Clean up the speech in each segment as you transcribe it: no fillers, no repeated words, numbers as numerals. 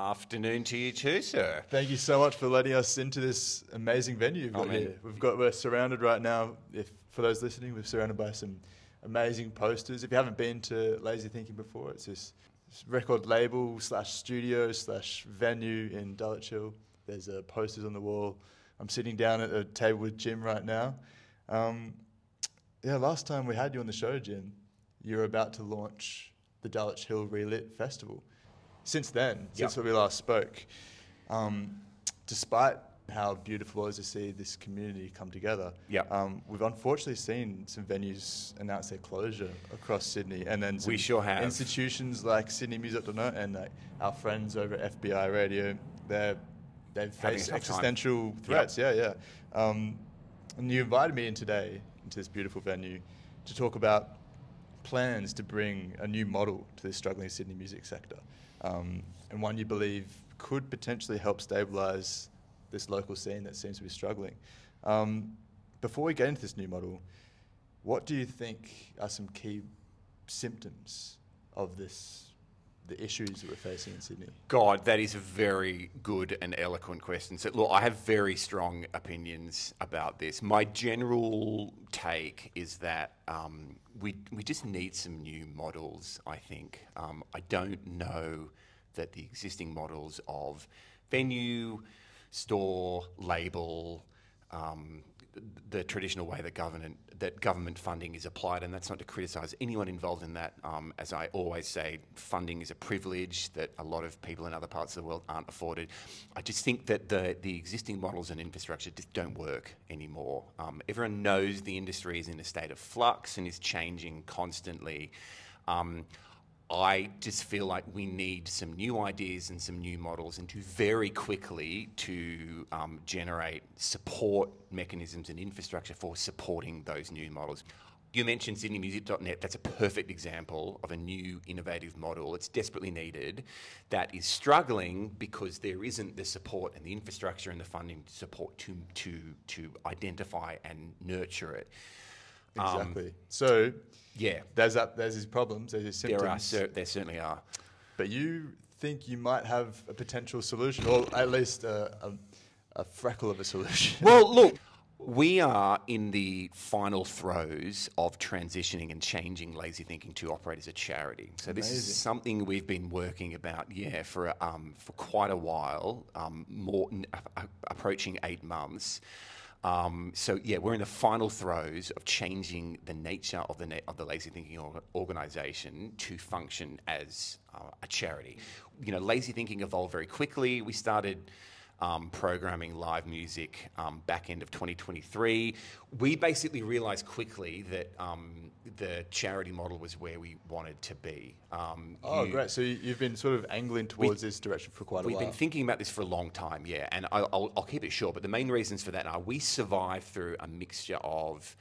afternoon to you too, sir. Thank you so much for letting us into this amazing venue you've got here. We're surrounded right now. For those listening, we're surrounded by some amazing posters. If you haven't been to Lazy Thinking before, it's this record label / studio / venue in Dulwich Hill. There's posters on the wall. I'm sitting down at a table with Jim right now. Last time we had you on the show, Jim, you were about to launch the Dulwich Hill Relit Festival. Since then, since we last spoke, despite how beautiful it was to see this community come together, we've unfortunately seen some venues announce their closure across Sydney, and then we sure have institutions like SydneyMusic.net and our friends over at FBI Radio. They've faced existential threats. And you invited me in today into this beautiful venue to talk about plans to bring a new model to the struggling Sydney music sector, and one you believe could potentially help stabilise this local scene that seems to be struggling. Before we get into this new model, what do you think are some key symptoms of the issues that we're facing in Sydney? God, that is a very good and eloquent question. So, look, I have very strong opinions about this. My general take is that we just need some new models, I think. I don't know that the existing models of venue, store, label, the traditional way that government funding is applied, and that's not to criticise anyone involved in that. As I always say, funding is a privilege that a lot of people in other parts of the world aren't afforded. I just think that the existing models and infrastructure just don't work anymore. Everyone knows the industry is in a state of flux and is changing constantly. I just feel like we need some new ideas and some new models, and to very quickly to generate support mechanisms and infrastructure for supporting those new models. You mentioned SydneyMusic.net. That's a perfect example of a new innovative model. It's desperately needed. That is struggling because there isn't the support and the infrastructure and the funding support to identify and nurture it. Exactly. There's these problems, there's these symptoms. There certainly are. But you think you might have a potential solution, or at least a freckle of a solution. Well, look, we are in the final throes of transitioning and changing Lazy Thinking to operate as a charity. So this is something we've been working about, for quite a while, approaching 8 months. We're in the final throes of changing the nature of the Lazy Thinking organisation to function as a charity. Lazy Thinking evolved very quickly. We started programming live music back end of 2023. We basically realised quickly that the charity model was where we wanted to be. Great. So you've been sort of angling towards this direction for quite a while. We've been thinking about this for a long time, and I'll keep it short, but the main reasons for that are we survived through a mixture of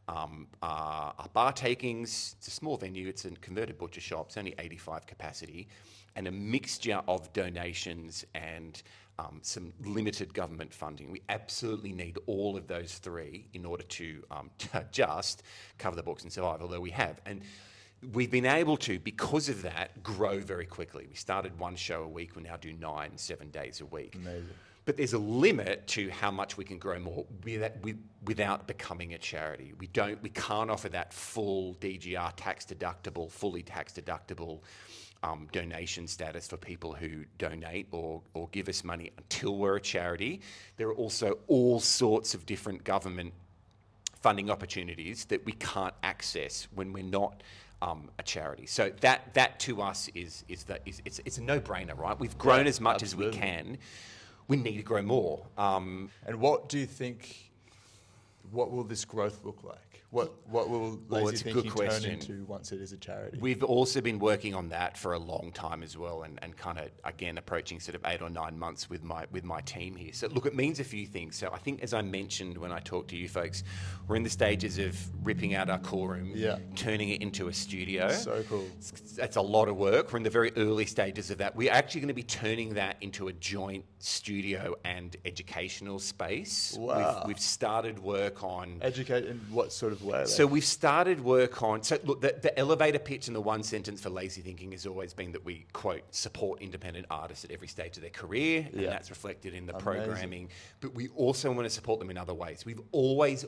our bar takings. It's a small venue, it's a converted butcher shop, it's only 85 capacity, and a mixture of donations and some limited government funding. We absolutely need all of those three in order to just cover the books and survive, although we have. And we've been able to, because of that, grow very quickly. We started 1 show a week, we now do 9, 7 days a week. Amazing. But there's a limit to how much we can grow more without becoming a charity. We can't offer that full DGR fully tax deductible donation status for people who donate or give us money until we're a charity. There are also all sorts of different government funding opportunities that we can't access when we're not a charity. So that to us is it's a no-brainer, right? We've grown as much as we can. We need to grow more. And what do you think? What will this growth look like? What will Lazy Thinking turn into once it is a charity? We've also been working on that for a long time as well, and kind of again approaching sort of 8 or 9 months with my team here. So look, it means a few things. So I think, as I mentioned when I talked to you folks, we're in the stages of ripping out our core room, turning it into a studio. So cool. That's a lot of work. We're in the very early stages of that. We're actually going to be turning that into a joint studio and educational space. Wow. We've started work on educate in what sort of way? Like? So we've started work on, so look, the elevator pitch and the one sentence for Lazy Thinking has always been that we, quote, support independent artists at every stage of their career, and that's reflected in the programming. But we also want to support them in other ways. We've always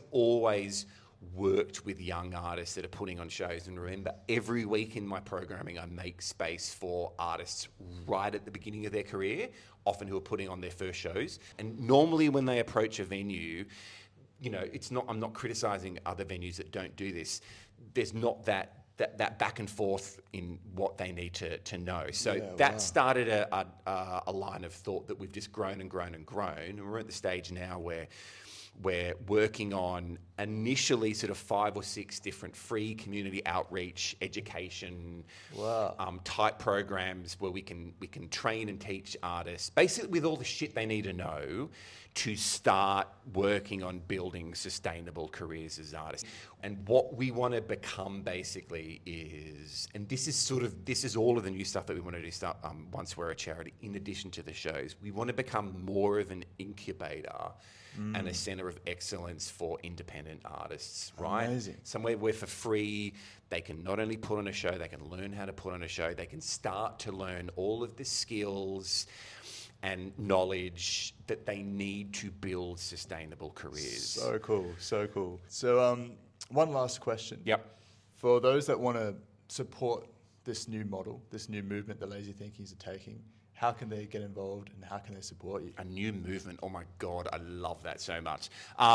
worked with young artists that are putting on shows. And remember, every week in my programming, I make space for artists right at the beginning of their career, often who are putting on their first shows. And normally when they approach a venue, you know, I'm not criticizing other venues that don't do this. There's not that back and forth in what they need to know. So started a line of thought that we've just grown and grown and grown. And we're at the stage now where we're working on initially sort of 5 or 6 different free community outreach, education type programs where we can train and teach artists, basically with all the shit they need to know to start working on building sustainable careers as artists. And what we want to become basically is, and this is all of the new stuff that we want to do once we're a charity, in addition to the shows, we want to become more of an incubator and a centre of excellence for independent artists, right? Amazing. Somewhere where for free they can not only put on a show, they can learn how to put on a show, they can start to learn all of the skills and knowledge that they need to build sustainable careers. So cool, so cool. So one last question. Yep. For those that want to support this new model, this new movement that Lazy Thinking are taking, how can they get involved and how can they support you? A new movement. Oh my God, I love that so much.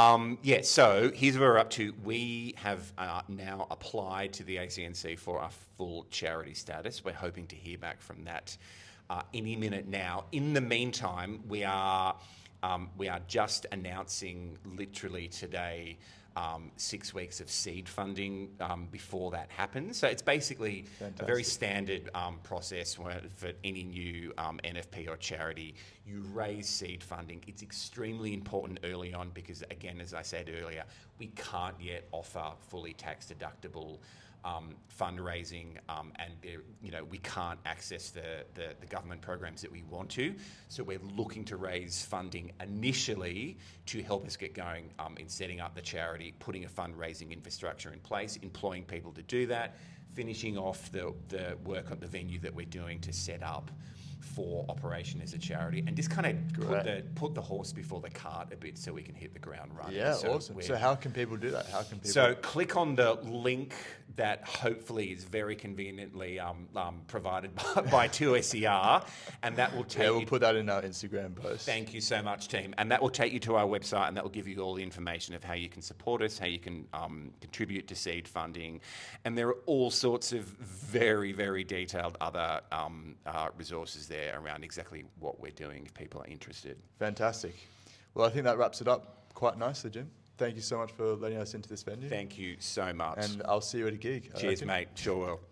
So here's where we're up to. We have now applied to the ACNC for a full charity status. We're hoping to hear back from that any minute now. In the meantime, we are just announcing literally today 6 weeks of seed funding before that happens. So it's basically a very standard process for any new NFP or charity. You raise seed funding. It's extremely important early on because, again, as I said earlier, we can't yet offer fully tax deductible fundraising, and we can't access the government programs that we want to. So we're looking to raise funding initially to help us get going in setting up the charity, putting a fundraising infrastructure in place, employing people to do that, finishing off the work on the venue that we're doing to set up for operation as a charity, and just kind of put the horse before the cart a bit so we can hit the ground running. Yeah, awesome. So how can people do that? So click on the link that hopefully is very conveniently provided by 2SER, and that will take we'll put that in our Instagram post. Thank you so much, team. And that will take you to our website, and that will give you all the information of how you can support us, how you can contribute to seed funding. And there are all sorts of very, very detailed other resources there around exactly what we're doing if people are interested. Fantastic. Well, I think that wraps it up quite nicely, Jim. Thank you so much for letting us into this venue. Thank you so much. And I'll see you at a gig. Cheers, mate. Sure will.